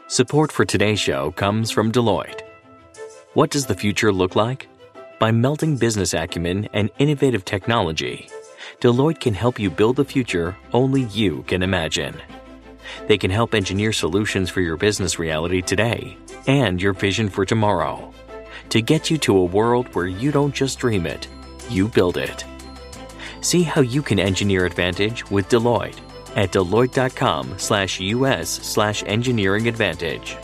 Support for today's show comes from Deloitte. What does the future look like? By melding business acumen and innovative technology, Deloitte can help you build the future only you can imagine. They can help engineer solutions for your business reality today and your vision for tomorrow to get you to a world where you don't just dream it, you build it. See how you can engineer advantage with Deloitte at Deloitte.com/US/engineering advantage.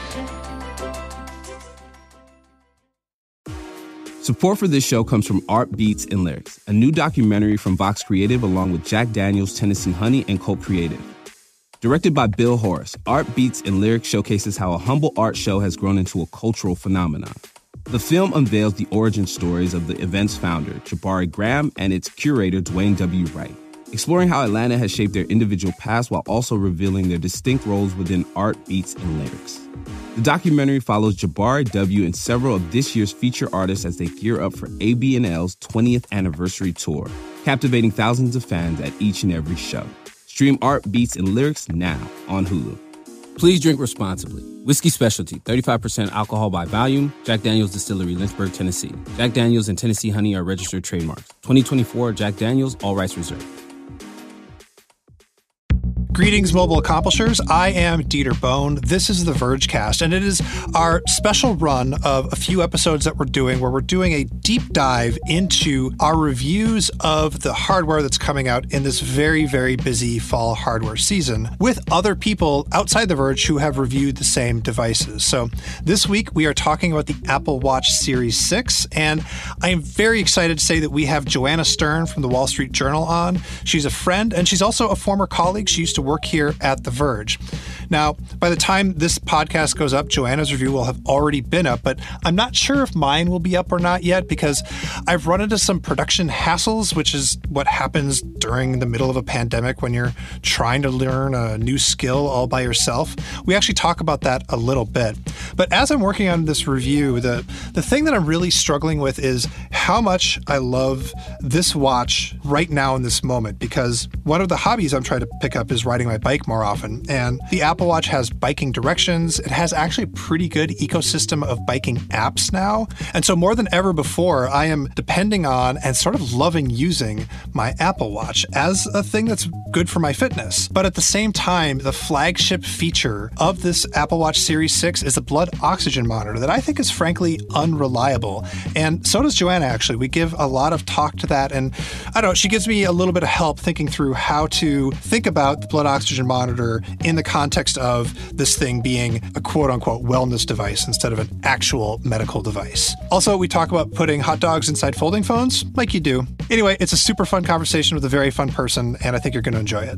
Support for this show comes from Art Beats and Lyrics, a new documentary from Vox Creative along with Jack Daniels, Tennessee Honey, and Colt Creative. Directed by Bill Horace, Art Beats and Lyrics showcases how a humble art show has grown into a cultural phenomenon. The film unveils the origin stories of the event's founder, Jabari Graham, and its curator, Dwayne W. Wright, exploring how Atlanta has shaped their individual paths while also revealing their distinct roles within Art Beats and Lyrics. The documentary follows Jabari W. and several of this year's feature artists as they gear up for AB&L's 20th anniversary tour, captivating thousands of fans at each and every show. Stream Art Beats and Lyrics now on Hulu. Please drink responsibly. Whiskey Specialty, 35% alcohol by volume. Jack Daniels Distillery, Lynchburg, Tennessee. Jack Daniels and Tennessee Honey are registered trademarks. 2024 Jack Daniels, all rights reserved. Greetings, mobile accomplishers. I am Dieter Bohn. This is the Vergecast, and it is our special run of a few episodes that we're doing where we're doing a deep dive into our reviews of the hardware that's coming out in this very, very busy fall hardware season with other people outside The Verge who have reviewed the same devices. So this week we are talking about the Apple Watch Series 6, and I am very excited to say that we have Joanna Stern from the Wall Street Journal on. She's a friend, and she's also a former colleague. She used to work here at The Verge. Now, by the time this podcast goes up, Joanna's review will have already been up, but I'm not sure if mine will be up or not yet because I've run into some production hassles, which is what happens during the middle of a pandemic when you're trying to learn a new skill all by yourself. We actually talk about that a little bit. But as I'm working on this review, the thing that I'm really struggling with is how much I love this watch right now in this moment, because one of the hobbies I'm trying to pick up is riding my bike more often. And the Apple Watch has biking directions. It has actually a pretty good ecosystem of biking apps now. And so more than ever before, I am depending on and sort of loving using my Apple Watch as a thing that's good for my fitness. But at the same time, the flagship feature of this Apple Watch Series 6 is the blood oxygen monitor that I think is frankly unreliable. And so does Joanna, actually. We give a lot of talk to that. And I don't know, she gives me a little bit of help thinking through how to think about the blood oxygen monitor in the context of this thing being a quote-unquote wellness device instead of an actual medical device. Also, we talk about putting hot dogs inside folding phones, like you do. Anyway, it's a super fun conversation with a very fun person, and I think you're going to enjoy it.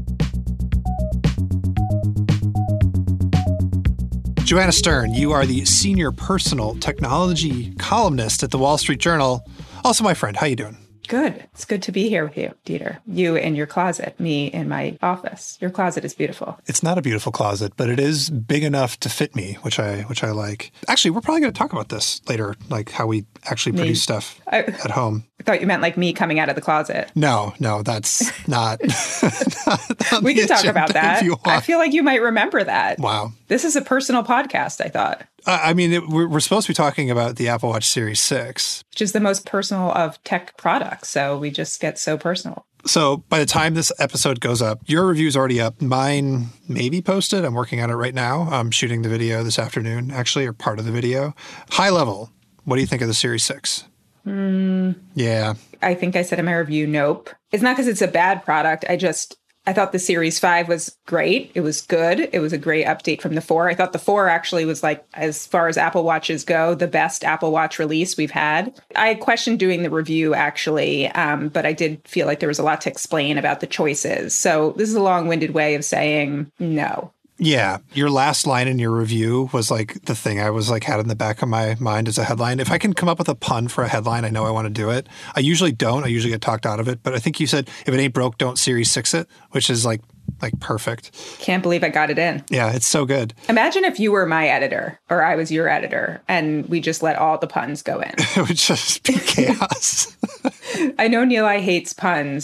Joanna Stern, you are the senior personal technology columnist at the Wall Street Journal. Also my friend. How you doing? Good. It's good to be here with you, Dieter. You in your closet, me in my office. Your closet is beautiful. It's not a beautiful closet, but it is big enough to fit me, which I like. Actually, we're probably going to talk about this later, like how we actually produce stuff at home. I thought you meant like me coming out of the closet. No, that's not. We can talk about that. I feel like you might remember that. Wow. This is a personal podcast, I thought. I mean, we're supposed to be talking about the Apple Watch Series 6. Which is the most personal of tech products. So we just get so personal. So by the time this episode goes up, your review's already up. Mine may be posted. I'm working on it right now. I'm shooting the video this afternoon, actually, or part of the video. High level, what do you think of the Series 6? Yeah. I think I said in my review, nope. It's not because it's a bad product. I thought the Series 5 was great. It was good. It was a great update from the 4. I thought the 4 actually was, like, as far as Apple Watches go, the best Apple Watch release we've had. I questioned doing the review, actually, but I did feel like there was a lot to explain about the choices. So this is a long-winded way of saying no. Yeah. Your last line in your review was like the thing I was like had in the back of my mind as a headline. If I can come up with a pun for a headline, I know I want to do it. I usually don't. I usually get talked out of it. But I think you said, if it ain't broke, don't Series 6 it, which is like perfect. Can't believe I got it in. Yeah, it's so good. Imagine if you were my editor or I was your editor and we just let all the puns go in. It would just be chaos. I know Neil hates puns,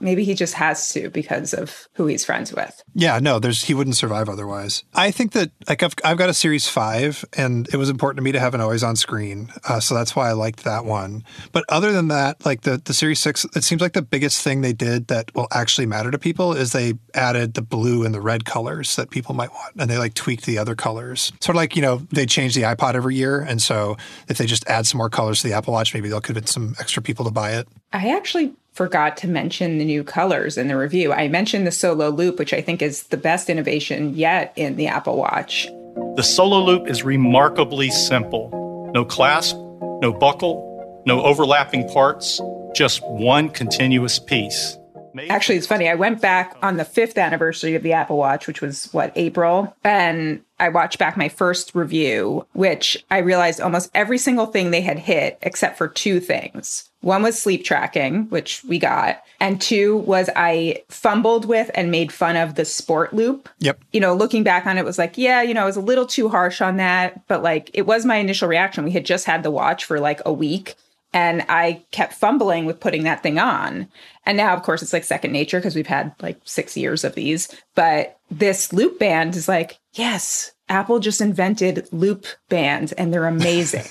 maybe he just has to because of who he's friends with. Yeah, no, he wouldn't survive otherwise. I think that like I've got a Series 5 and it was important to me to have an always on screen. So that's why I liked that one. But other than that, like the Series 6, it seems like the biggest thing they did that will actually matter to people is they added the blue and the red colors that people might want. And they like tweaked the other colors. Sort of like, they change the iPod every year. And so if they just add some more colors to the Apple Watch, maybe they'll convince some extra people to buy it. I actually forgot to mention the new colors in the review. I mentioned the Solo Loop, which I think is the best innovation yet in the Apple Watch. The Solo Loop is remarkably simple. No clasp, no buckle, no overlapping parts, just one continuous piece. Actually, it's funny. I went back on the 5th anniversary of the Apple Watch, which was, April? And I watched back my first review, which I realized almost every single thing they had hit except for 2 things. One was sleep tracking, which we got. And 2 was I fumbled with and made fun of the Sport Loop. Yep. Looking back on it was like, yeah, I was a little too harsh on that. But like, it was my initial reaction. We had just had the watch for like a week. And I kept fumbling with putting that thing on. And now, of course, it's like second nature because we've had like 6 years of these. But this Loop Band is like, yes, Apple just invented Loop Bands and they're amazing.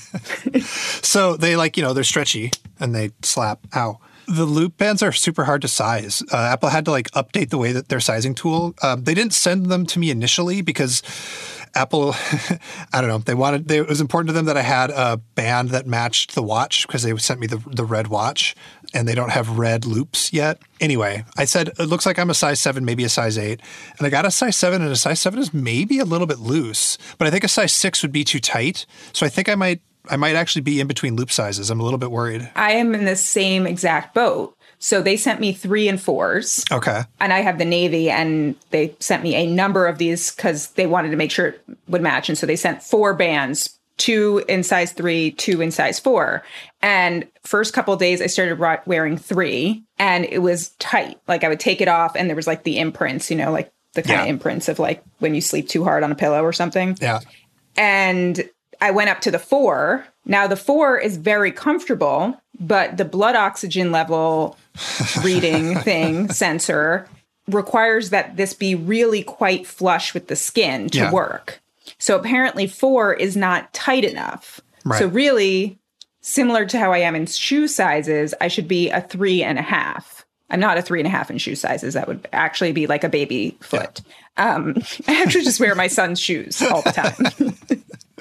So they they're stretchy and they slap. Ow. The Loop Bands are super hard to size. Apple had to update the way that their sizing tool. They didn't send them to me initially because Apple, I don't know, it was important to them that I had a band that matched the watch because they sent me the red watch and they don't have red loops yet. Anyway, I said, it looks like I'm a size 7, maybe a size 8. And I got a size 7 and a size 7 is maybe a little bit loose, but I think a size 6 would be too tight. So I think I might actually be in between loop sizes. I'm a little bit worried. I am in the same exact boat. So they sent me 3 and 4s. Okay. And I have the navy, and they sent me a number of these because they wanted to make sure it would match. And so they sent 4 bands, 2 in size 3, 2 in size 4. And first couple of days, I started wearing 3, and it was tight. Like I would take it off, and there was the imprints, the kind of imprints of when you sleep too hard on a pillow or something. Yeah. And I went up to the 4. Now the 4 is very comfortable, but the blood oxygen level reading sensor requires that this be really quite flush with the skin to work. So apparently 4 is not tight enough. Right. So really, similar to how I am in shoe sizes, I should be a 3.5. I'm not a 3.5 in shoe sizes. That would actually be like a baby foot. Yeah. I actually just wear my son's shoes all the time.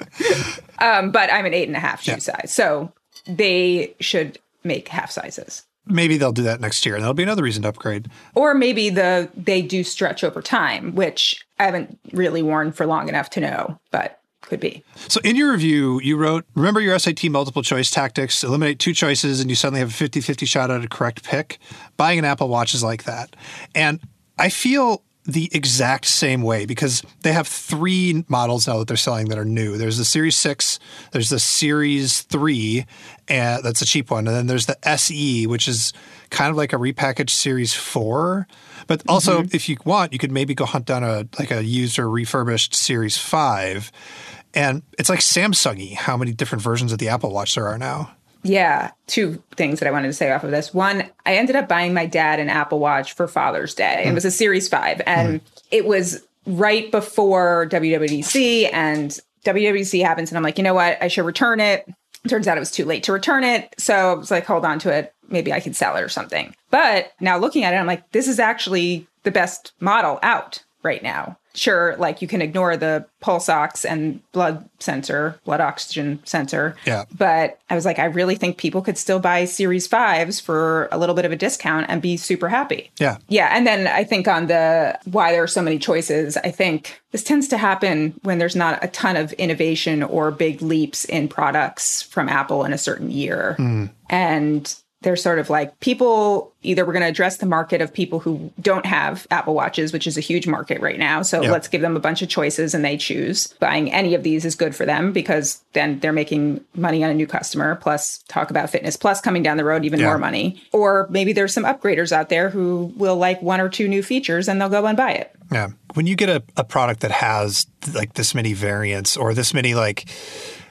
But I'm an 8.5 shoe size. So they should make half sizes. Maybe they'll do that next year, and that'll be another reason to upgrade. Or maybe they do stretch over time, which I haven't really worn for long enough to know, but could be. So in your review, you wrote, remember your SAT multiple choice tactics, eliminate 2 choices, and you suddenly have a 50-50 shot at a correct pick. Buying an Apple Watch is like that. And I feel the exact same way because they have 3 models now that they're selling that are new. There's the Series 6, there's the Series 3, and that's a cheap one. And then there's the SE, which is kind of like a repackaged Series 4. But also, if you want, you could maybe go hunt down a used or refurbished Series 5. And it's like Samsung-y how many different versions of the Apple Watch there are now. Yeah. 2 things that I wanted to say off of this. One, I ended up buying my dad an Apple Watch for Father's Day. It was a Series 5. And it was right before WWDC. And WWDC happens. And I'm like, you know what? I should return it. Turns out it was too late to return it. So I was like, hold on to it. Maybe I could sell it or something. But now looking at it, I'm like, this is actually the best model out right now. Sure, you can ignore the pulse ox and blood oxygen sensor. Yeah. But I was like, I really think people could still buy Series 5s for a little bit of a discount and be super happy. Yeah. Yeah. And then I think on the why there are so many choices, I think this tends to happen when there's not a ton of innovation or big leaps in products from Apple in a certain year. And they're sort of like people, either we're going to address the market of people who don't have Apple Watches, which is a huge market right now. So let's give them a bunch of choices and they choose. Buying any of these is good for them because then they're making money on a new customer, plus talk about Fitness Plus coming down the road, even more money. Or maybe there's some upgraders out there who will like 1 or 2 new features and they'll go and buy it. Yeah. When you get a product that has this many variants or this many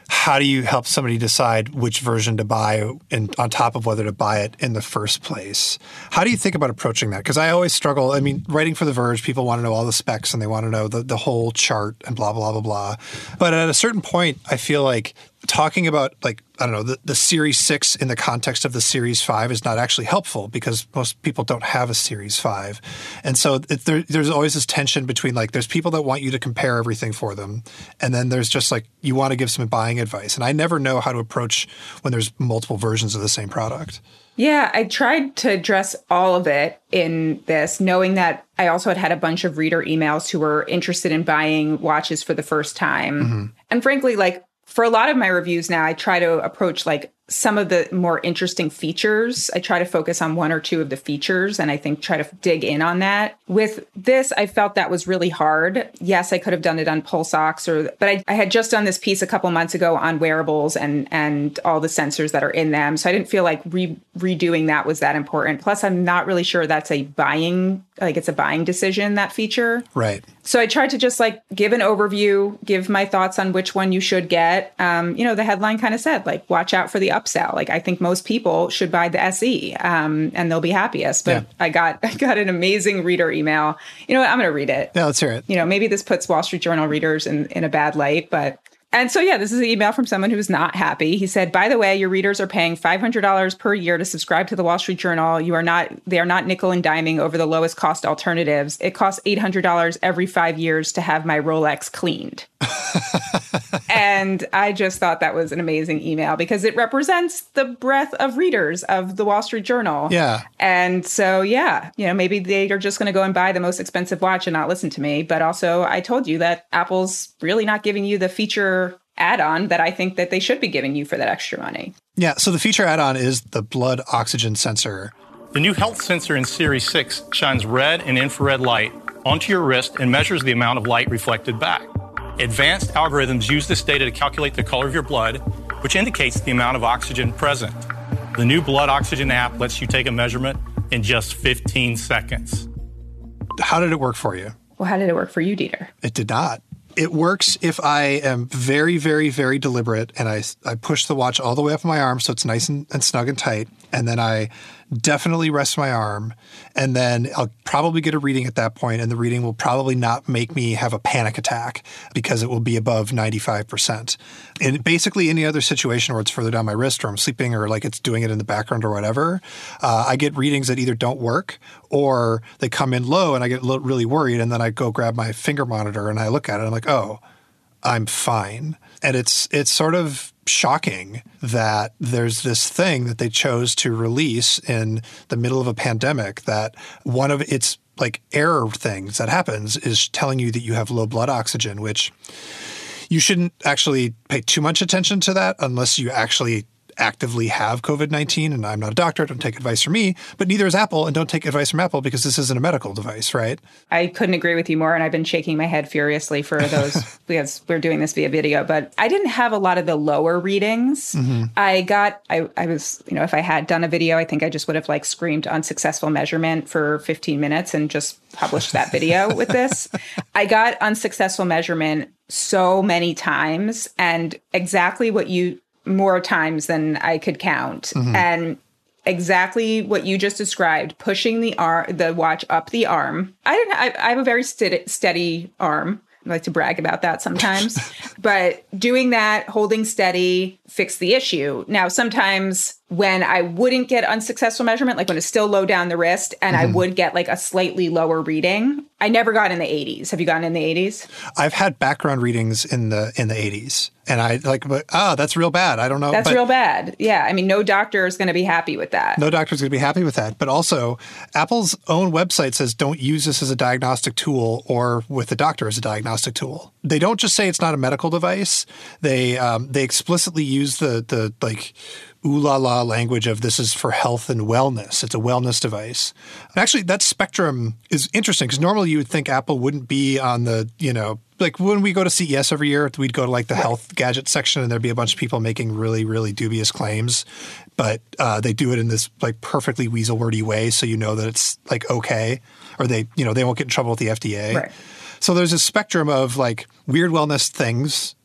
how do you help somebody decide which version to buy and on top of whether to buy it in the first place? How do you think about approaching that? Because I always struggle. I mean, writing for The Verge, people want to know all the specs and they want to know the whole chart and blah, blah, blah, blah. But at a certain point, I feel like talking about, like, I don't know, the Series 6 in the context of the Series 5 is not actually helpful because most people don't have a Series 5. And so there's always this tension between, like, there's people that want you to compare everything for them. And then there's just, like, you want to give some buying advice. And I never know how to approach when there's multiple versions of the same product. Yeah, I tried to address all of it in this, knowing that I also had a bunch of reader emails who were interested in buying watches for the first time. Mm-hmm. And frankly, like, for a lot of my reviews now, I try to approach like some of the more interesting features. I try to focus on one or two of the features and I think try to dig in on that. With this, I felt that was really hard. Yes, I could have done it on PulseOx, but I had just done this piece a couple months ago on wearables and all the sensors that are in them. So I didn't feel like redoing that was that important. Plus, I'm not really sure that's it's a buying decision, that feature. Right. So I tried to just like give an overview, give my thoughts on which one you should get. The headline kind of said, like, watch out for the upsell. Like, I think most people should buy the SE and they'll be happiest. But yeah. I got an amazing reader email. You know what? I'm going to read it. Yeah, let's hear it. Maybe this puts Wall Street Journal readers in a bad light, but... And so, yeah, this is an email from someone who's not happy. He said, by the way, your readers are paying $500 per year to subscribe to the Wall Street Journal. They are not nickel and diming over the lowest cost alternatives. It costs $800 every 5 years to have my Rolex cleaned. And I just thought that was an amazing email because it represents the breadth of readers of the Wall Street Journal. Yeah. And so, yeah, maybe they are just going to go and buy the most expensive watch and not listen to me. But also, I told you that Apple's really not giving you the feature add-on that I think that they should be giving you for that extra money. Yeah. So the feature add-on is the blood oxygen sensor. The new health sensor in Series 6 shines red and infrared light onto your wrist and measures the amount of light reflected back. Advanced algorithms use this data to calculate the color of your blood, which indicates the amount of oxygen present. The new blood oxygen app lets you take a measurement in just 15 seconds. How did it work for you? Well, how did it work for you, Dieter? It did not. It works if I am very, very, very deliberate and I push the watch all the way up my arm so it's nice and snug and tight. And then I definitely rest my arm. And then I'll probably get a reading at that point, and the reading will probably not make me have a panic attack because it will be above 95%. In basically any other situation where it's further down my wrist or I'm sleeping or like it's doing it in the background or whatever, I get readings that either don't work or they come in low and I get really worried. And then I go grab my finger monitor and I look at it and I'm like, oh, I'm fine. And it's sort of shocking that there's this thing that they chose to release in the middle of a pandemic that one of its like error things that happens is telling you that you have low blood oxygen, which you shouldn't actually pay too much attention to that unless you actually actively have COVID-19. And I'm not a doctor, don't take advice from me, but neither is Apple, and don't take advice from Apple because this isn't a medical device, right? I couldn't agree with you more. And I've been shaking my head furiously for those because we're doing this via video, but I didn't have a lot of the lower readings. Mm-hmm. I was, if I had done a video, I think I just would have like screamed unsuccessful measurement for 15 minutes and just published that video with this. I got unsuccessful measurement so many times and exactly what more times than I could count. Mm-hmm. And exactly what you just described, pushing the watch up the arm. I have a very steady arm. I like to brag about that sometimes. But doing that, holding steady, fixed the issue. Now, sometimes when I wouldn't get unsuccessful measurement, like when it's still low down the wrist and I would get like a slightly lower reading, I never got in the 80s. Have you gotten in the 80s? I've had background readings in the 80s. And I that's real bad. I don't know. That's real bad. Yeah. I mean, no doctor is going to be happy with that. No doctor is going to be happy with that. But also, Apple's own website says don't use this as a diagnostic tool or with the doctor as a diagnostic tool. They don't just say it's not a medical device. They explicitly use the like ooh la la language of this is for health and wellness. It's a wellness device. And actually, that spectrum is interesting because normally you would think Apple wouldn't be on the, like when we go to CES every year, we'd go to like the health gadget section and there'd be a bunch of people making really, really dubious claims. But they do it in this like perfectly weasel wordy way. So you know that it's like okay, or they won't get in trouble with the FDA. Right. So there's a spectrum of like weird wellness things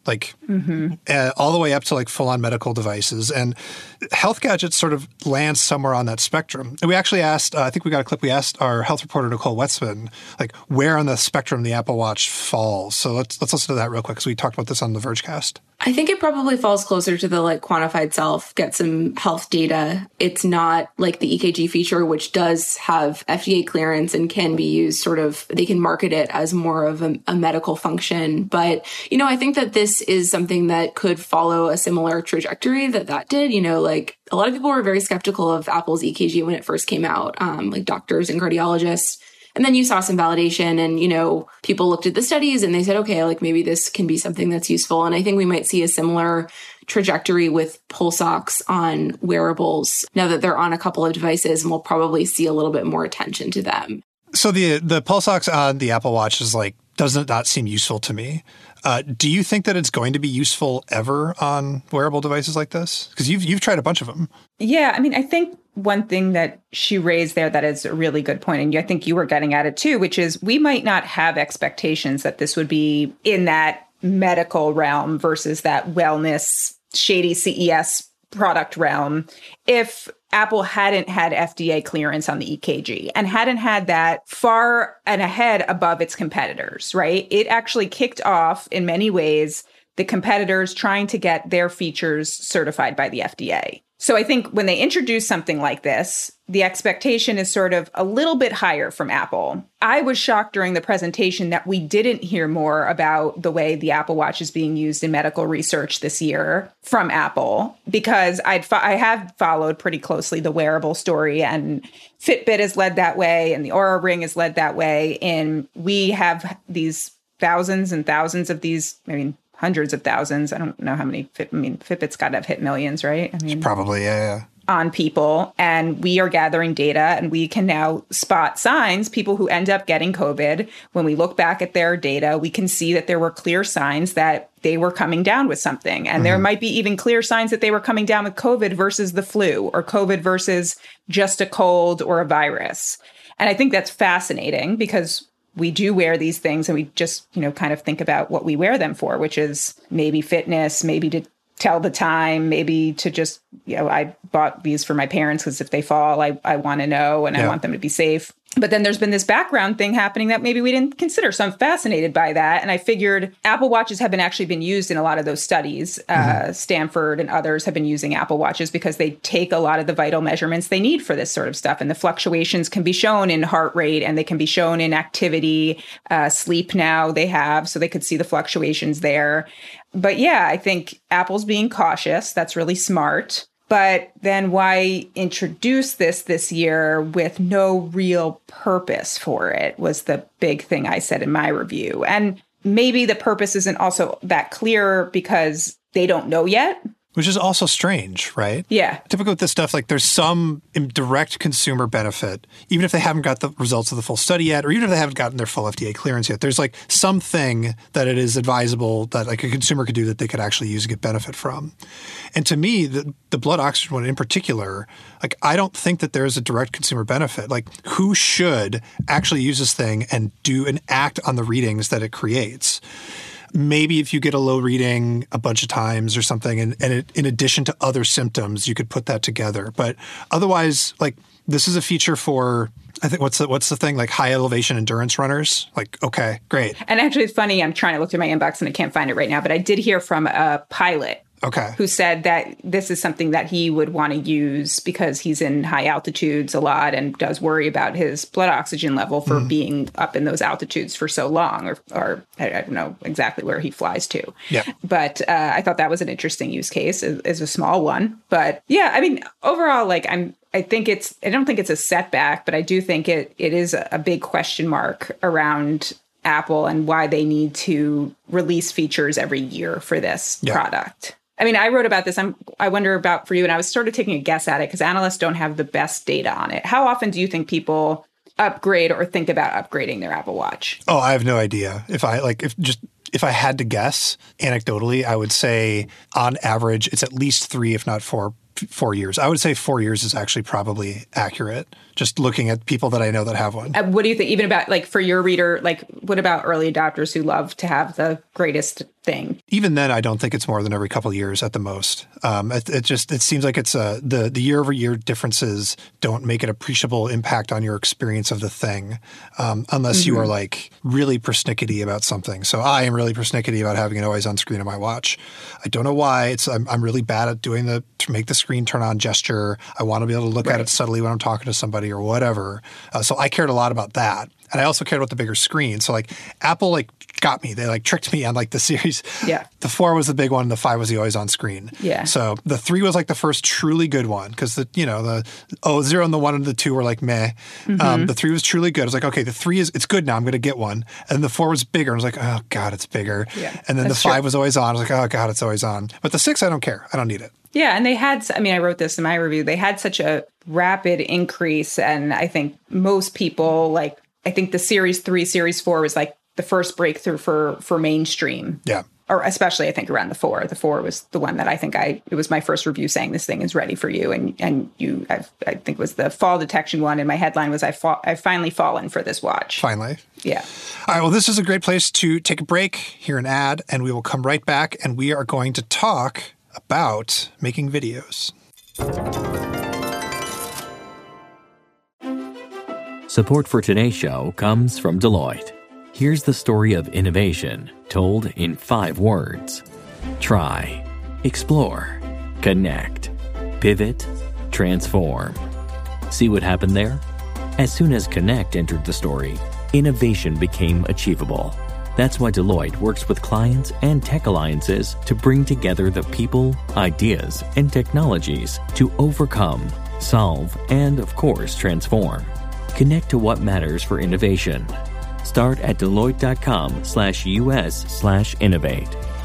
like all the way up to like full-on medical devices. And health gadgets sort of land somewhere on that spectrum. And we actually asked, I think we got a clip, we asked our health reporter, Nicole Wetzman, like where on the spectrum the Apple Watch falls. So let's listen to that real quick because we talked about this on the Vergecast. I think it probably falls closer to the like quantified self, get some health data. It's not like the EKG feature, which does have FDA clearance and can be used sort of, they can market it as more of a medical function. But, you know, I think that this is something that could follow a similar trajectory that did. You know, like a lot of people were very skeptical of Apple's EKG when it first came out, like doctors and cardiologists. And then you saw some validation and, you know, people looked at the studies and they said, okay, like maybe this can be something that's useful. And I think we might see a similar trajectory with pulse ox on wearables now that they're on a couple of devices, and we'll probably see a little bit more attention to them. So the pulse ox on the Apple Watch is like, doesn't not seem useful to me. Do you think that it's going to be useful ever on wearable devices like this? Because you've tried a bunch of them. Yeah, I mean, I think one thing that she raised there that is a really good point, and I think you were getting at it too, which is we might not have expectations that this would be in that medical realm versus that wellness, shady CES product realm if Apple hadn't had FDA clearance on the EKG and hadn't had that far and ahead above its competitors, right? It actually kicked off in many ways the competitors trying to get their features certified by the FDA. So I think when they introduce something like this, the expectation is sort of a little bit higher from Apple. I was shocked during the presentation that we didn't hear more about the way the Apple Watch is being used in medical research this year from Apple, because I have followed pretty closely the wearable story, and Fitbit has led that way and the Oura Ring has led that way. And we have these thousands and thousands of these, I mean, hundreds of thousands. I don't know how many. Fitbit's got to have hit millions, right? I mean, probably, yeah. On people. And we are gathering data and we can now spot signs, people who end up getting COVID. When we look back at their data, we can see that there were clear signs that they were coming down with something. And there might be even clear signs that they were coming down with COVID versus the flu, or COVID versus just a cold or a virus. And I think that's fascinating because we do wear these things and we just, you know, kind of think about what we wear them for, which is maybe fitness, maybe to tell the time, maybe to just, you know, I bought these for my parents because if they fall, I want to know and I want them to be safe. But then there's been this background thing happening that maybe we didn't consider. So I'm fascinated by that. And I figured Apple Watches have actually been used in a lot of those studies. Stanford and others have been using Apple Watches because they take a lot of the vital measurements they need for this sort of stuff. And the fluctuations can be shown in heart rate and they can be shown in activity, sleep now they have, so they could see the fluctuations there. But yeah, I think Apple's being cautious. That's really smart. But then why introduce this year with no real purpose for it was the big thing I said in my review. And maybe the purpose isn't also that clear because they don't know yet. Which is also strange, right? Yeah. Typically with this stuff, like there's some direct consumer benefit, even if they haven't got the results of the full study yet, or even if they haven't gotten their full FDA clearance yet. There's like something that it is advisable that like a consumer could do that they could actually use and get benefit from. And to me, the blood oxygen one in particular, like I don't think that there is a direct consumer benefit. Like who should actually use this thing and do and act on the readings that it creates? Maybe if you get a low reading a bunch of times or something, and it, in addition to other symptoms, you could put that together. But otherwise, like this is a feature for, I think, what's the thing, like high elevation endurance runners? Like, okay, great. And actually, it's funny. I'm trying to look through my inbox and I can't find it right now, but I did hear from a pilot. Okay. Who said that this is something that he would want to use because he's in high altitudes a lot and does worry about his blood oxygen level for being up in those altitudes for so long, or I don't know exactly where he flies to. Yeah. But I thought that was an interesting use case, is a small one. But yeah, I mean, overall, like I don't think it's a setback, but I do think it is a big question mark around Apple and why they need to release features every year for this product. I mean, I wrote about this. I wonder about for you, and I was sort of taking a guess at it because analysts don't have the best data on it. How often do you think people upgrade or think about upgrading their Apple Watch? Oh, I have no idea. If I had to guess, anecdotally, I would say on average, it's at least 3, if not 4 4 years. I would say 4 years is actually probably accurate, just looking at people that I know that have one. What do you think, even about, like, for your reader, like, what about early adopters who love to have the greatest thing? Even then, I don't think it's more than every couple of years at the most. It seems like it's the year-over-year differences don't make an appreciable impact on your experience of the thing, unless you are like really persnickety about something. So I am really persnickety about having an always on screen on my watch. I don't know why. I'm really bad at doing to make the screen turn on gesture. I want to be able to look at it subtly when I'm talking to somebody or whatever. So I cared a lot about that. And I also cared about the bigger screen. So like Apple got me. They tricked me on the series. Yeah. The 4 was the big one. The 5 was the always on screen. Yeah. So the 3 was the first truly good one because the 0 and the 1 and the 2 were meh. The 3 was truly good. I was like, okay, the 3 it's good now. I'm going to get one. And the 4 was bigger. I was like, oh God, it's bigger. Yeah, and then the 5 was always on. I was like, oh God, it's always on. But the 6, I don't care. I don't need it. Yeah, and they had, I wrote this in my review, they had such a rapid increase, and I think most people, I think the Series 3, Series 4 was the first breakthrough for mainstream. Yeah. Or especially, I think, around the 4. The 4 was the one that it was my first review saying this thing is ready for you. And I think it was the fall detection one, and my headline was, I've finally fallen for this watch. Finally. Yeah. All right, well, this is a great place to take a break, hear an ad, and we will come right back, and we are going to talk about making videos. Support for today's show comes from Deloitte. Here's the story of innovation told in 5 words. Try, explore, connect, pivot, transform. See what happened there? As soon as connect entered the story, innovation became achievable. That's why Deloitte works with clients and tech alliances to bring together the people, ideas, and technologies to overcome, solve, and, of course, transform. Connect to what matters for innovation. Start at Deloitte.com/US/innovate.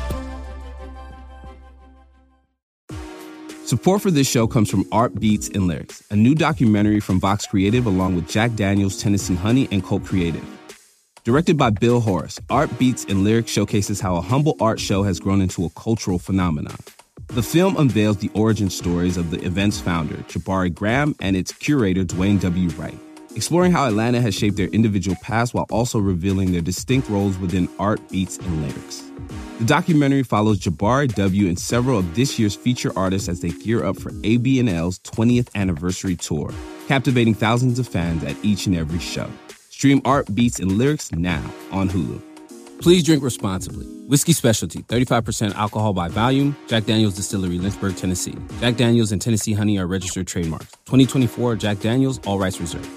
Support for this show comes from Art Beats and Lyrics, a new documentary from Vox Creative along with Jack Daniels, Tennessee Honey, and Colt Creative. Directed by Bill Horace, Art Beats and Lyrics showcases how a humble art show has grown into a cultural phenomenon. The film unveils the origin stories of the event's founder, Jabari Graham, and its curator, Dwayne W. Wright, exploring how Atlanta has shaped their individual paths while also revealing their distinct roles within Art, Beats, and Lyrics. The documentary follows Jabari W. and several of this year's feature artists as they gear up for AB&L's 20th anniversary tour, captivating thousands of fans at each and every show. Stream Art, Beats, and Lyrics now on Hulu. Please drink responsibly. Whiskey Specialty, 35% alcohol by volume. Jack Daniel's Distillery, Lynchburg, Tennessee. Jack Daniel's and Tennessee Honey are registered trademarks. 2024 Jack Daniel's, all rights reserved.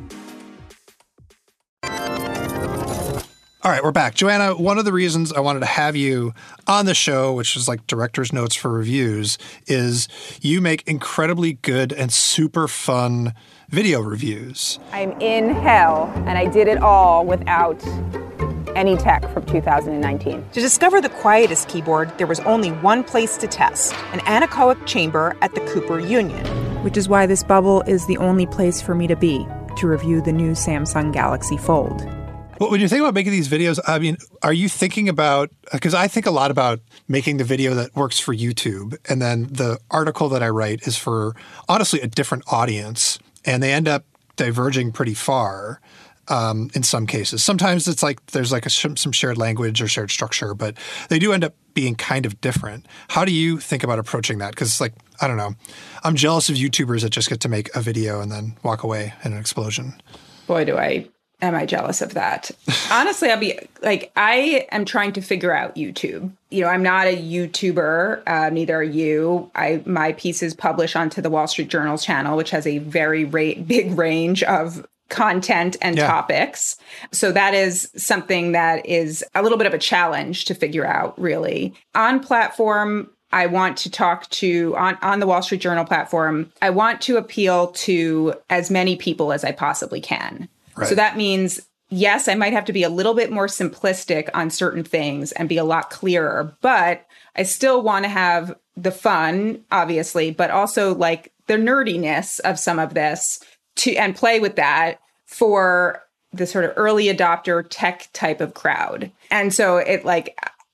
All right, we're back. Joanna, one of the reasons I wanted to have you on the show, which is director's notes for reviews, is you make incredibly good and super fun video reviews. I'm in hell, and I did it all without any tech from 2019. To discover the quietest keyboard, there was only one place to test, an anechoic chamber at the Cooper Union. Which is why this bubble is the only place for me to be, to review the new Samsung Galaxy Fold. Well, when you think about making these videos, are you thinking about, because I think a lot about making the video that works for YouTube, and then the article that I write is for, honestly, a different audience, and they end up diverging pretty far in some cases. Sometimes it's there's some shared language or shared structure, but they do end up being kind of different. How do you think about approaching that? Because I don't know, I'm jealous of YouTubers that just get to make a video and then walk away in an explosion. Boy, am I jealous of that. Honestly, I am trying to figure out YouTube. I'm not a YouTuber, neither are you. My pieces publish onto the Wall Street Journal's channel, which has a very big range of content and topics. So that is something that is a little bit of a challenge to figure out, really. On platform, I want to talk to, on the Wall Street Journal platform, I want to appeal to as many people as I possibly can. Right. So that means, yes, I might have to be a little bit more simplistic on certain things and be a lot clearer, but I still want to have the fun, obviously, but also the nerdiness of some of this and play with that for the sort of early adopter tech type of crowd. And so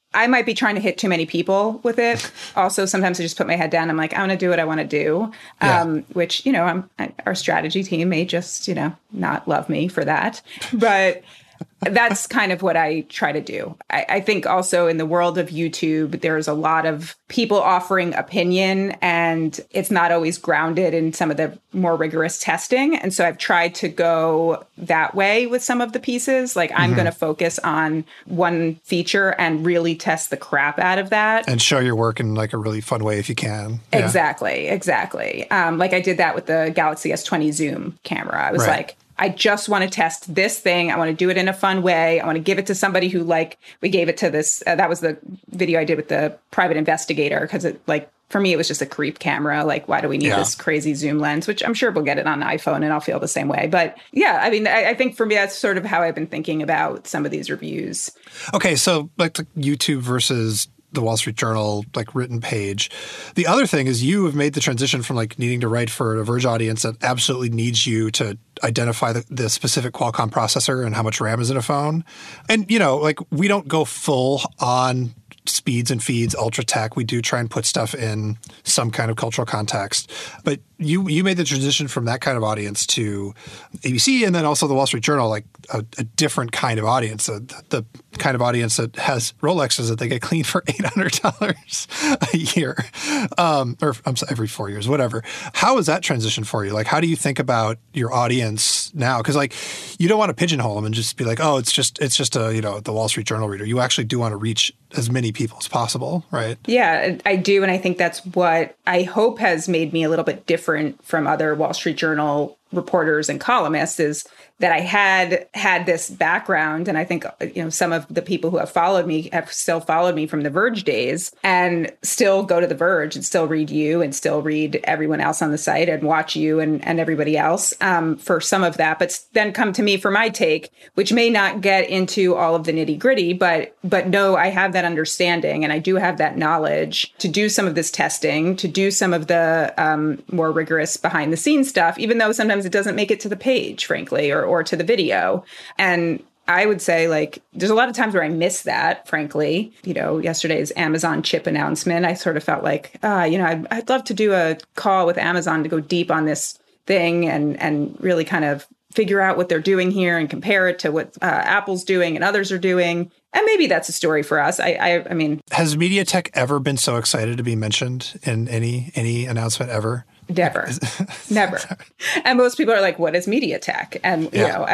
I might be trying to hit too many people with it. Also, sometimes I just put my head down. I'm like, I want to do what I want to do, which, our strategy team may just, not love me for that. But that's kind of what I try to do. I think also in the world of YouTube, there's a lot of people offering opinion, and it's not always grounded in some of the more rigorous testing. And so I've tried to go that way with some of the pieces. Like I'm going to focus on one feature and really test the crap out of that. And show your work in like a really fun way if you can. Yeah. Exactly. Like I did that with the Galaxy S20 Zoom camera. I was like, I just want to test this thing. I want to do it in a fun way. I want to give it to somebody who we gave it to this. That was the video I did with the private investigator, because for me, it was just a creep camera. Like, why do we need this crazy zoom lens, which I'm sure we'll get it on an iPhone and I'll feel the same way. But yeah, I mean, I think for me, that's sort of how I've been thinking about some of these reviews. Okay. So like YouTube versus the Wall Street Journal, written page. The other thing is you have made the transition from needing to write for a Verge audience that absolutely needs you to identify the specific Qualcomm processor and how much RAM is in a phone. And, we don't go full on speeds and feeds, ultra tech. We do try and put stuff in some kind of cultural context. But you made the transition from that kind of audience to ABC and then also the Wall Street Journal, a different kind of audience, the kind of audience that has Rolexes that they get cleaned for $800 a year, or I'm sorry, every 4 years, whatever. How is that transition for you? How do you think about your audience now? Because you don't want to pigeonhole them and just be like, oh, it's just a the Wall Street Journal reader. You actually do want to reach as many people as possible, right? Yeah, I do. And I think that's what I hope has made me a little bit different from other Wall Street Journal reporters and columnists, is that I had this background. And I think, some of the people who have followed me have still followed me from the Verge days and still go to the Verge and still read you and still read everyone else on the site and watch you and everybody else for some of that, but then come to me for my take, which may not get into all of the nitty gritty, but no, I have that understanding and I do have that knowledge to do some of this testing, to do some of the more rigorous behind the scenes stuff, even though sometimes it doesn't make it to the page, frankly, or to the video. And I would say there's a lot of times where I miss that, frankly. Yesterday's Amazon chip announcement, I sort of felt I'd love to do a call with Amazon to go deep on this thing and really kind of figure out what they're doing here and compare it to what Apple's doing and others are doing. And maybe that's a story for us. I mean, has MediaTek ever been so excited to be mentioned in any announcement ever? Never. And most people are like, what is MediaTek? And,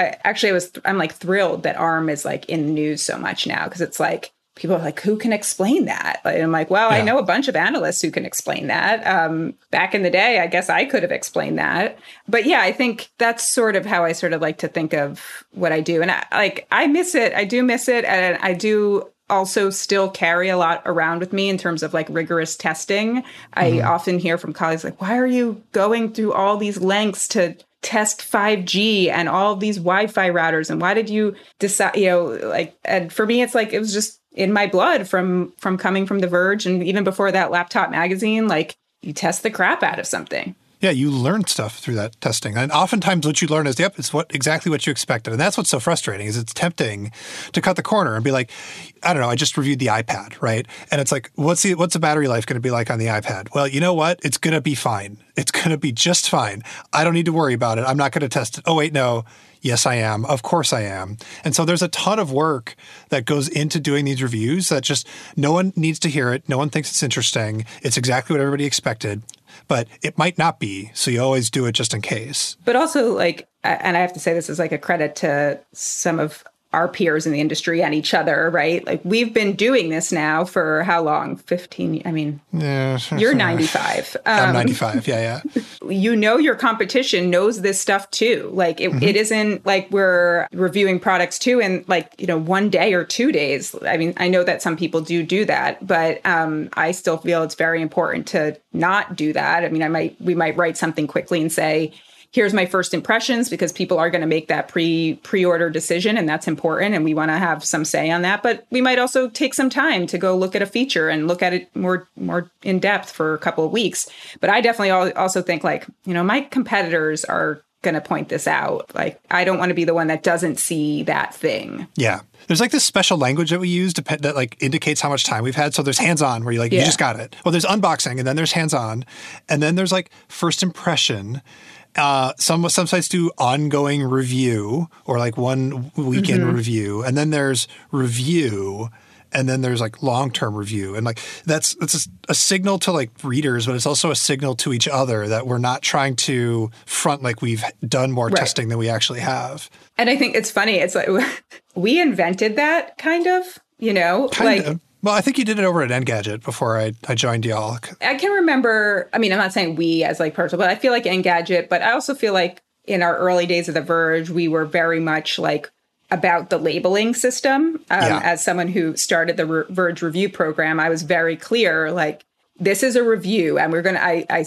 I'm thrilled that ARM is in the news so much now, because it's people are like, who can explain that? And I'm like, well, I know a bunch of analysts who can explain that. Back in the day, I guess I could have explained that. But yeah, I think that's sort of how I sort of like to think of what I do. And I miss it. I do miss it. And I do also still carry a lot around with me in terms of rigorous testing. I often hear from colleagues why are you going through all these lengths to test 5G and all of these Wi-Fi routers? And why did you decide, and for me, it's it was just in my blood from coming from The Verge. And even before that, Laptop Magazine, you test the crap out of something. Yeah, you learn stuff through that testing. And oftentimes what you learn is, it's exactly what you expected. And that's what's so frustrating, is it's tempting to cut the corner and be like, I don't know, I just reviewed the iPad, right? And it's what's the battery life going to be like on the iPad? Well, you know what? It's going to be fine. It's going to be just fine. I don't need to worry about it. I'm not going to test it. Oh, wait, no. Yes, I am. Of course I am. And so there's a ton of work that goes into doing these reviews that just no one needs to hear it. No one thinks it's interesting. It's exactly what everybody expected. But it might not be, so you always do it just in case. But also, and I have to say this is a credit to some of our peers in the industry and each other, right? We've been doing this now for how long? 15? I mean, you're 95. I'm 95, yeah. Your competition knows this stuff too. It isn't we're reviewing products too in 1 day or 2 days. I mean, I know that some people do that, but I still feel it's very important to not do that. I mean, we might write something quickly and say, here's my first impressions, because people are going to make that pre-order decision, and that's important, and we want to have some say on that. But we might also take some time to go look at a feature and look at it more in depth for a couple of weeks. But I definitely also think my competitors are going to point this out. Like, I don't want to be the one that doesn't see that thing. Yeah. There's like this special language that we use that like indicates how much time we've had. So there's hands-on where you're like, you just got it. Well, there's unboxing, and then there's hands-on, and then there's like first impression. Some sites do ongoing review or like 1 weekend review, and then there's review, and then there's like long-term review. And like that's a signal to like readers, but it's also a signal to each other that we're not trying to front like we've done more testing than we actually have. And I think it's funny. It's like we invented that kind of, Kind of. Well, I think you did it over at Engadget before I joined y'all. I can remember, I mean, I'm not saying we as like personal, but I feel like Engadget, but I also feel like in our early days of The Verge, we were very much like about the labeling system. As someone who started the Verge review program, I was very clear, like, this is a review. And we're going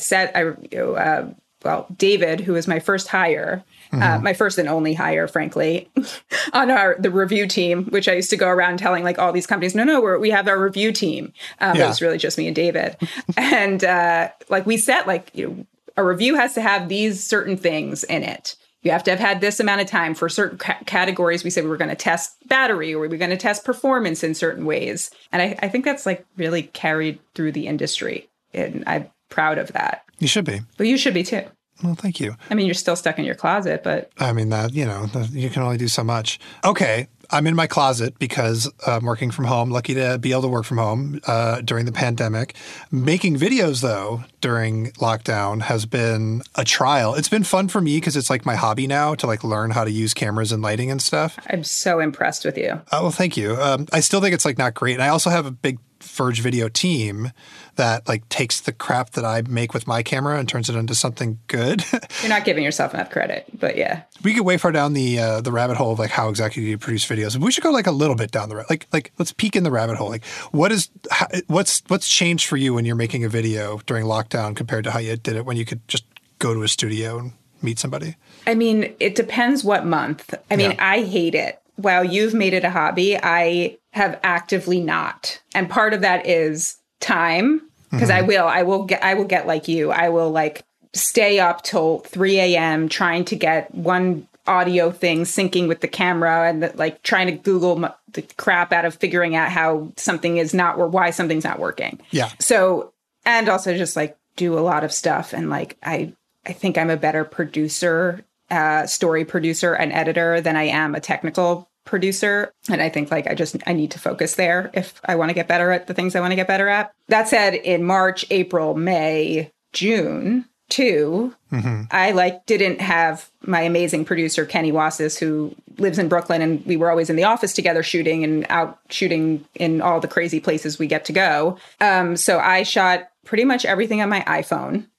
to, David, who was my first hire, my first and only hire, frankly, on the review team, which I used to go around telling like all these companies, no, we have our review team. It was really just me and David. And like we said, like, a review has to have these certain things in it. You have to have had this amount of time for certain categories. We said we were going to test battery, or we were going to test performance in certain ways. And I think that's like really carried through the industry. And I'm proud of that. You should be. But you should be too. Well, thank you. I mean, you're still stuck in your closet, but... I mean, that, you can only do so much. Okay, I'm in my closet because I'm working from home, lucky to be able to work from home during the pandemic. Making videos, though, during lockdown has been a trial. It's been fun for me because it's like my hobby now to like learn how to use cameras and lighting and stuff. I'm so impressed with you. Well, thank you. I still think it's like not great. And I also have a big Verge video team that like takes the crap that I make with my camera and turns it into something good. You're not giving yourself enough credit, but yeah. We get way far down the rabbit hole of like how exactly you produce videos. We should go like a little bit down the like let's peek in the rabbit hole. Like what's changed for you when you're making a video during lockdown compared to how you did it when you could just go to a studio and meet somebody? I mean, it depends what month. I mean, I hate it. While you've made it a hobby, I have actively not. And part of that is time, because I will get like you. I will like stay up till 3 a.m. trying to get one audio thing syncing with the camera and like trying to Google the crap out of figuring out how something is not or why something's not working. Yeah. So, and also just like do a lot of stuff. And like, I think I'm a better producer, story producer and editor than I am a technical producer. And I think like I need to focus there if I want to get better at the things I want to get better at. That said, in March, April, May, June, too, I like didn't have my amazing producer, Kenny Wassis, who lives in Brooklyn, and we were always in the office together shooting and out shooting in all the crazy places we get to go. So I shot pretty much everything on my iPhone.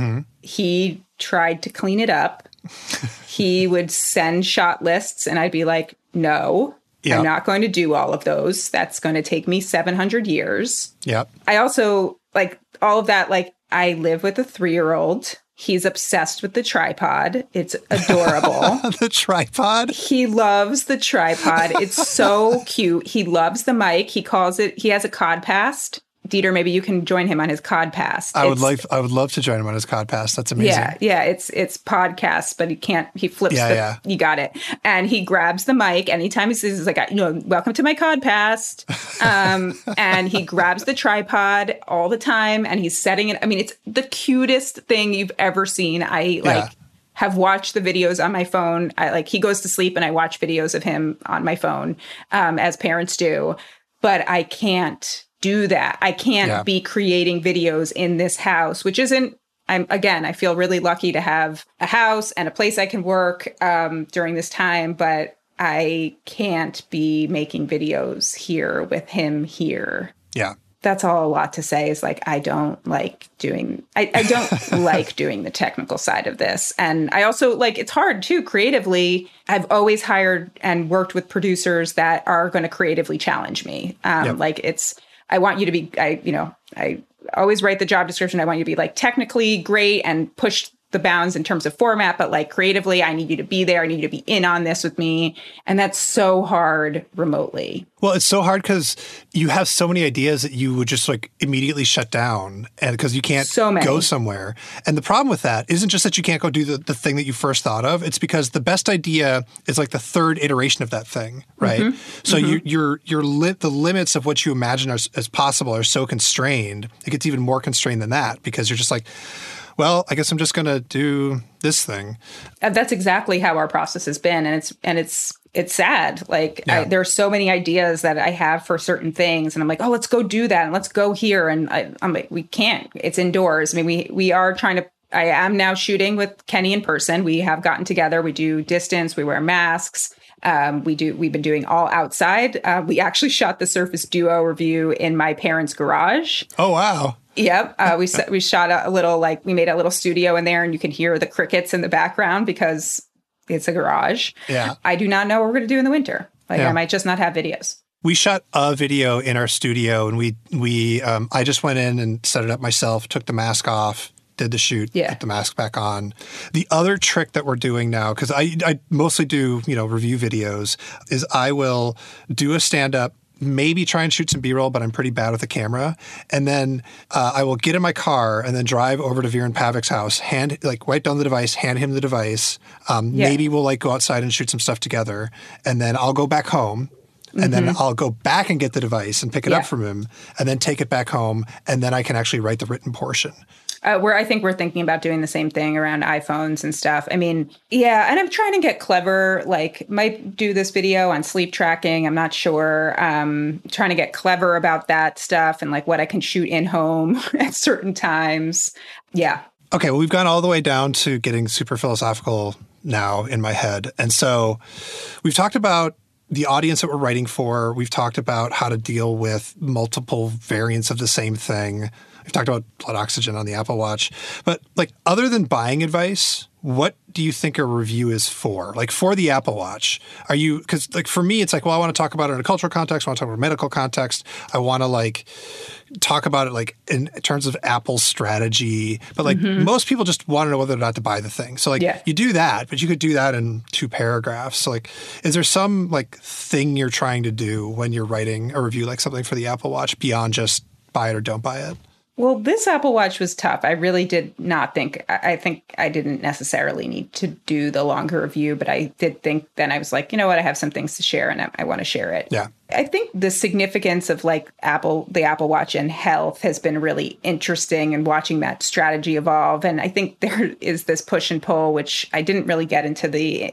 He tried to clean it up. He would send shot lists and I'd be like, no, I'm not going to do all of those. That's going to take me 700 years. Yep. I also like all of that. Like I live with a 3-year-old. He's obsessed with the tripod. It's adorable. The tripod? He loves the tripod. It's so cute. He loves the mic. He has a Codpast. Dieter, maybe you can join him on his Codpast. I would love to join him on his Codpast. That's amazing. Yeah. It's podcasts, but he flips you got it. And he grabs the mic anytime he says, he's like, welcome to my Codpast. And he grabs the tripod all the time and he's setting it. I mean, it's the cutest thing you've ever seen. I have watched the videos on my phone. He goes to sleep and I watch videos of him on my phone, as parents do, but I can't do that. I can't be creating videos in this house, which isn't, I feel really lucky to have a house and a place I can work during this time, but I can't be making videos here with him here. Yeah. That's all a lot to say is like, I don't like doing the technical side of this. And I also it's hard too, creatively. I've always hired and worked with producers that are going to creatively challenge me. I want you to be, I always write the job description. I want you to be like technically great and push the bounds in terms of format, but like creatively, I need you to be there. I need you to be in on this with me. And that's so hard remotely. Well, it's so hard because you have so many ideas that you would just like immediately shut down, and because you can't go somewhere. And the problem with that isn't just that you can't go do the thing that you first thought of. It's because the best idea is like the third iteration of that thing, right? Mm-hmm. So the limits of what you imagine as possible are so constrained. It gets even more constrained than that because you're just like, well, I guess I'm just going to do this thing. That's exactly how our process has been. And it's sad. Like there are so many ideas that I have for certain things. And I'm like, oh, let's go do that. And let's go here. And I'm like, we can't. It's indoors. I mean, we are trying to, I am now shooting with Kenny in person. We have gotten together. We do distance. We wear masks. We've been doing all outside. We actually shot the Surface Duo review in my parents' garage. Oh, wow. Yep. We shot a little, like we made a little studio in there and you can hear the crickets in the background because it's a garage. Yeah. I do not know what we're going to do in the winter. I might just not have videos. We shot a video in our studio and I just went in and set it up myself, took the mask off, did the shoot, put the mask back on. The other trick that we're doing now, because I mostly do, review videos, is I will do a stand-up, maybe try and shoot some B-roll, but I'm pretty bad with the camera. And then I will get in my car and then drive over to Viren Pavic's house, write down the device, hand him the device. Maybe we'll go outside and shoot some stuff together. And then I'll go back home. And then I'll go back and get the device and pick it up from him and then take it back home. And then I can actually write the written portion. I think we're thinking about doing the same thing around iPhones and stuff. I mean, and I'm trying to get clever, might do this video on sleep tracking. I'm not sure. Trying to get clever about that stuff and what I can shoot in home at certain times. Yeah. Okay. Well, we've gone all the way down to getting super philosophical now in my head. And so we've talked about the audience that we're writing for. We've talked about how to deal with multiple variants of the same thing. We've talked about blood oxygen on the Apple Watch. But other than buying advice, what do you think a review is for? For the Apple Watch, because for me, it's I want to talk about it in a cultural context. I want to talk about a medical context. I want to talk about it in terms of Apple's strategy. But most people just want to know whether or not to buy the thing. So you do that, but you could do that in 2 paragraphs. So is there some thing you're trying to do when you're writing a review something for the Apple Watch beyond just buy it or don't buy it? Well, this Apple Watch was tough. I really did not think, I think I didn't necessarily need to do the longer review, but I did think then I was you know what, I have some things to share and I want to share it. Yeah. I think the significance of the Apple Watch and health has been really interesting and watching that strategy evolve. And I think there is this push and pull, which I didn't really get into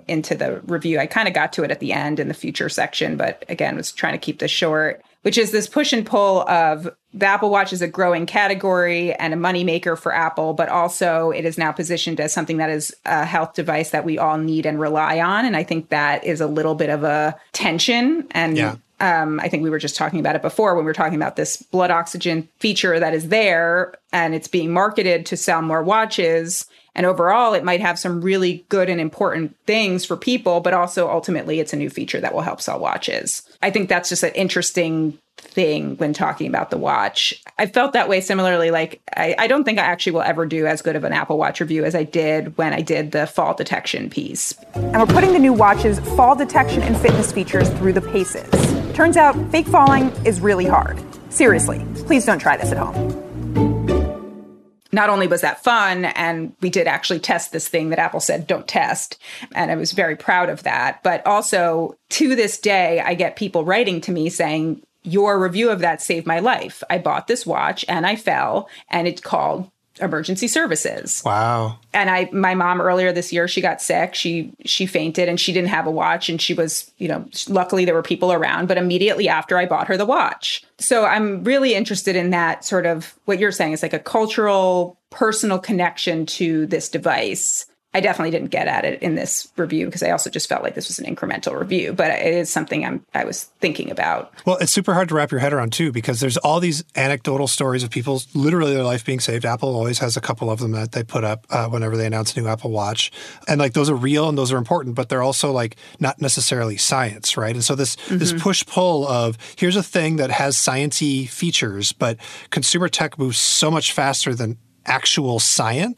the review. I kind of got to it at the end in the future section, but again, was trying to keep this short, which is this push and pull of the Apple Watch is a growing category and a moneymaker for Apple, but also it is now positioned as something that is a health device that we all need and rely on. And I think that is a little bit of a tension. And I think we were just talking about it before when we were talking about this blood oxygen feature that is there and it's being marketed to sell more watches. And overall, it might have some really good and important things for people, but also ultimately it's a new feature that will help sell watches. I think that's just an interesting thing when talking about the watch. I felt that way similarly. I don't think I actually will ever do as good of an Apple Watch review as I did when I did the fall detection piece. And we're putting the new watch's fall detection and fitness features through the paces. Turns out fake falling is really hard. Seriously, please don't try this at home. Not only was that fun, and we did actually test this thing that Apple said don't test, and I was very proud of that, but also to this day, I get people writing to me saying, your review of that saved my life. I bought this watch and I fell, and it's called emergency services. Wow. And my mom earlier this year, she got sick. She fainted and she didn't have a watch, and she was, luckily there were people around, but immediately after I bought her the watch. So I'm really interested in that sort of what you're saying is a cultural, personal connection to this device. I definitely didn't get at it in this review because I also just felt like this was an incremental review, but it is something I was thinking about. Well, it's super hard to wrap your head around too, because there's all these anecdotal stories of people literally their life being saved. Apple always has a couple of them that they put up whenever they announce a new Apple Watch. And those are real and those are important, but they're also not necessarily science, right? And so this push-pull of here's a thing that has sciencey features, but consumer tech moves so much faster than actual science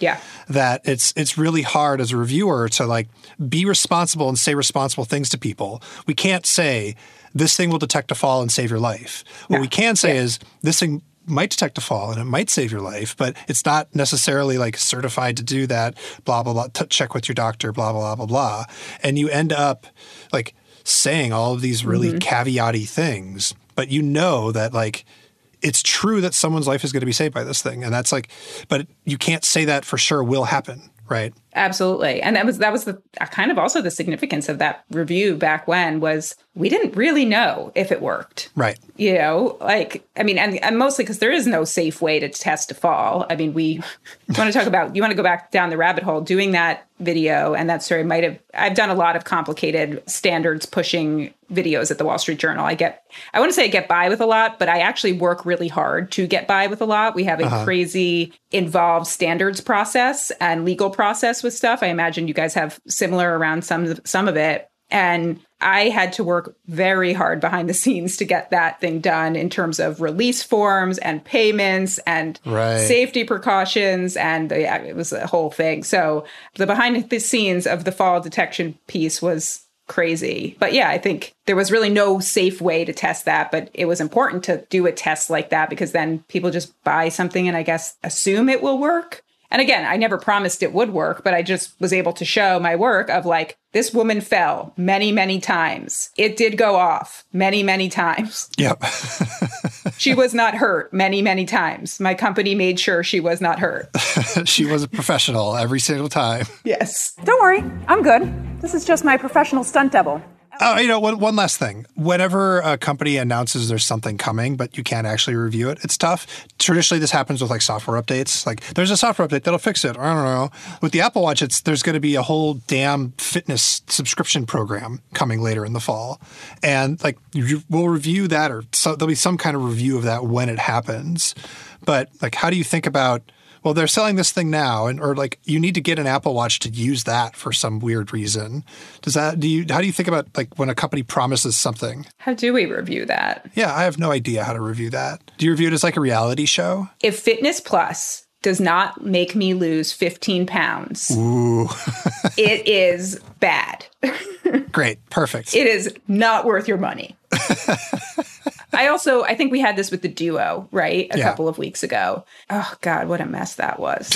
Yeah. That it's really hard as a reviewer to like be responsible and say responsible things to people. We can't say this thing will detect a fall and save your life. What we can say is this thing might detect a fall and it might save your life, but it's not necessarily like certified to do that, blah, blah, blah, check with your doctor, blah, blah, blah, blah, blah. And you end up like saying all of these really caveat-y things, but you know that like it's true that someone's life is going to be saved by this thing. And that's like, but you can't say that for sure will happen, right? Absolutely. And that was the kind of also the significance of that review back when was we didn't really know if it worked. Right. You know, like, I mean, and mostly because there is no safe way to test a fall. I mean, you want to go back down the rabbit hole, doing that video and that story I've done a lot of complicated standards pushing videos at the Wall Street Journal. I want to say I get by with a lot, but I actually work really hard to get by with a lot. We have a crazy involved standards process and legal process with stuff. I imagine you guys have similar around some of it. And I had to work very hard behind the scenes to get that thing done in terms of release forms and payments and safety precautions. And it was a whole thing. So the behind the scenes of the fall detection piece was crazy. But yeah, I think there was really no safe way to test that. But it was important to do a test like that because then people just buy something and I guess assume it will work. And again, I never promised it would work, but I just was able to show my work of like, this woman fell many, many times. It did go off many, many times. Yep. She was not hurt many, many times. My company made sure she was not hurt. She was a professional every single time. Yes. Don't worry, I'm good. This is just my professional stunt double. Oh, one last thing. Whenever a company announces there's something coming, but you can't actually review it, it's tough. Traditionally, this happens with like software updates. Like there's a software update that'll fix it. I don't know. With the Apple Watch, there's going to be a whole damn fitness subscription program coming later in the fall. And like we'll review that there'll be some kind of review of that when it happens. But like, how do you think about, well, they're selling this thing now, or like you need to get an Apple Watch to use that for some weird reason. How do you think about like when a company promises something? How do we review that? Yeah, I have no idea how to review that. Do you review it as like a reality show? If Fitness Plus does not make me lose 15 pounds, ooh, it is bad. Great. Perfect. It is not worth your money. I think we had this with the Duo, right? A couple of weeks ago. Oh, God, what a mess that was.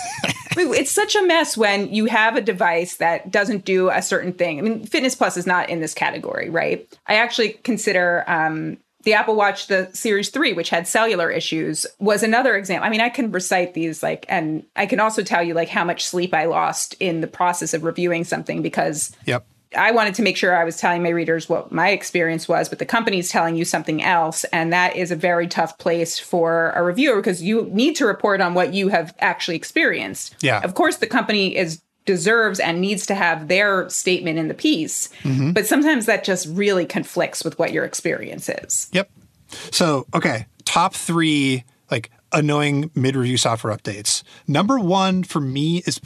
It's such a mess when you have a device that doesn't do a certain thing. I mean, Fitness Plus is not in this category, right? I actually consider the Apple Watch, the Series 3, which had cellular issues, was another example. I mean, I can recite these, and I can also tell you, how much sleep I lost in the process of reviewing something because I wanted to make sure I was telling my readers what my experience was, but the company's telling you something else. And that is a very tough place for a reviewer because you need to report on what you have actually experienced. Yeah. Of course, the company deserves and needs to have their statement in the piece, but sometimes that just really conflicts with what your experience is. Yep. So, okay, top 3, annoying mid-review software updates. Number 1 for me is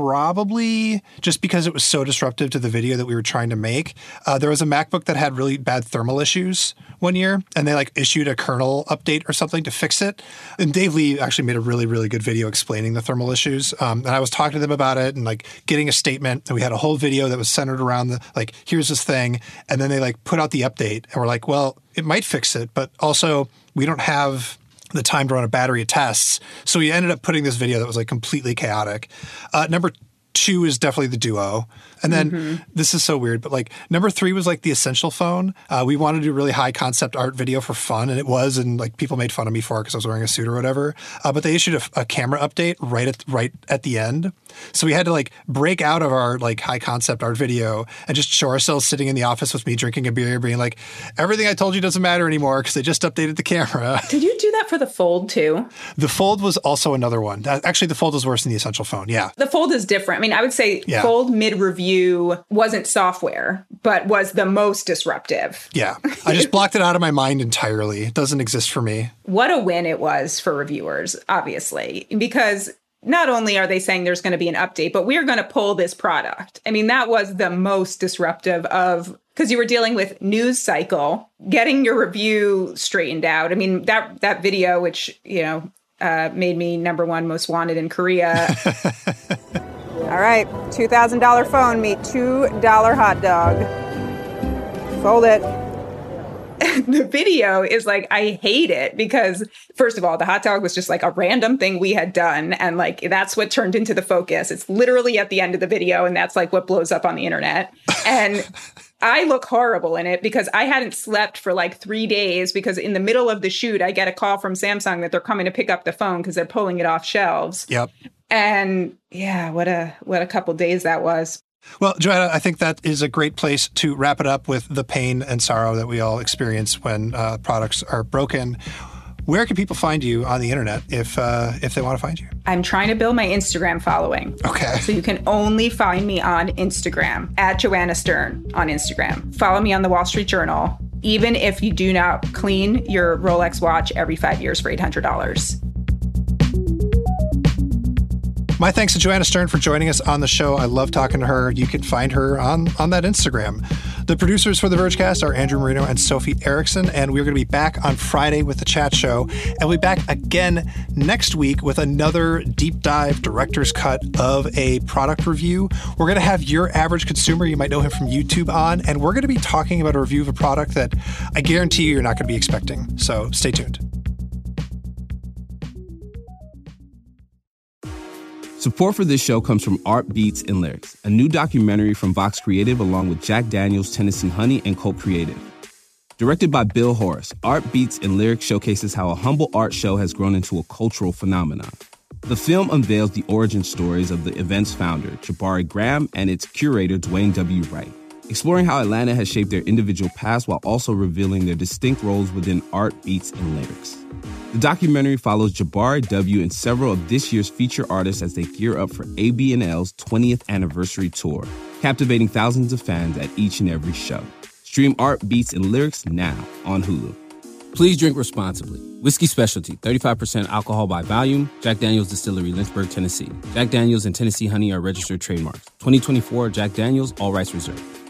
probably just because it was so disruptive to the video that we were trying to make. There was a MacBook that had really bad thermal issues one year, and they issued a kernel update or something to fix it. And Dave Lee actually made a really, really good video explaining the thermal issues. And I was talking to them about it and getting a statement. And we had a whole video that was centered around the here's this thing. And then they put out the update and we're like, well, it might fix it, but also we don't have the time to run a battery of tests. So we ended up putting this video that was completely chaotic. Number 2 is definitely the Duo. And then this is so weird, but number 3 was the Essential phone. We wanted to do really high concept art video for fun, and it was, and people made fun of me for it because I was wearing a suit or whatever. But they issued a camera update right at the end. So we had to break out of our high concept art video and just show ourselves sitting in the office with me drinking a beer, being everything I told you doesn't matter anymore because they just updated the camera. Did you do that for the Fold too? The Fold was also another one. Actually, the Fold was worse than the Essential phone. Yeah. The Fold is different. I mean, I would say Fold mid-review wasn't software, but was the most disruptive. Yeah. I just blocked it out of my mind entirely. It doesn't exist for me. What a win it was for reviewers, obviously, because not only are they saying there's going to be an update, but we're going to pull this product. I mean, that was the most disruptive because you were dealing with news cycle, getting your review straightened out. I mean, that video, which, made me #1 most wanted in Korea. All right, $2,000 phone, meet $2 hot dog. Fold it. The video is like, I hate it because, first of all, the hot dog was just like a random thing we had done. And like, that's what turned into the focus. It's literally at the end of the video. And that's like what blows up on the internet. And I look horrible in it because I hadn't slept for like 3 days because in the middle of the shoot, I get a call from Samsung that they're coming to pick up the phone because they're pulling it off shelves. Yep. And yeah, what a couple days that was. Well, Joanna, I think that is a great place to wrap it up with the pain and sorrow that we all experience when products are broken. Where can people find you on the internet if they want to find you? I'm trying to build my Instagram following. Okay. So you can only find me on Instagram, at Joanna Stern on Instagram. Follow me on the Wall Street Journal, even if you do not clean your Rolex watch every 5 years for $800. My thanks to Joanna Stern for joining us on the show. I love talking to her. You can find her on that Instagram. The producers for The Vergecast are Andrew Marino and Sophie Erickson, and we're going to be back on Friday with The Chat Show. And we'll be back again next week with another deep dive director's cut of a product review. We're going to have Your Average Consumer, you might know him from YouTube, on, and we're going to be talking about a review of a product that I guarantee you're not going to be expecting. So stay tuned. Support for this show comes from Art Beats and Lyrics, a new documentary from Vox Creative along with Jack Daniels, Tennessee Honey, and Colt Creative. Directed by Bill Horace, Art Beats and Lyrics showcases how a humble art show has grown into a cultural phenomenon. The film unveils the origin stories of the event's founder, Jabari Graham, and its curator, Dwayne W. Wright, exploring how Atlanta has shaped their individual paths while also revealing their distinct roles within art, beats, and lyrics. The documentary follows Jabari W. and several of this year's feature artists as they gear up for AB&L's 20th anniversary tour, captivating thousands of fans at each and every show. Stream Art, Beats, and Lyrics now on Hulu. Please drink responsibly. Whiskey Specialty, 35% alcohol by volume. Jack Daniel's Distillery, Lynchburg, Tennessee. Jack Daniel's and Tennessee Honey are registered trademarks. 2024 Jack Daniel's, all rights reserved.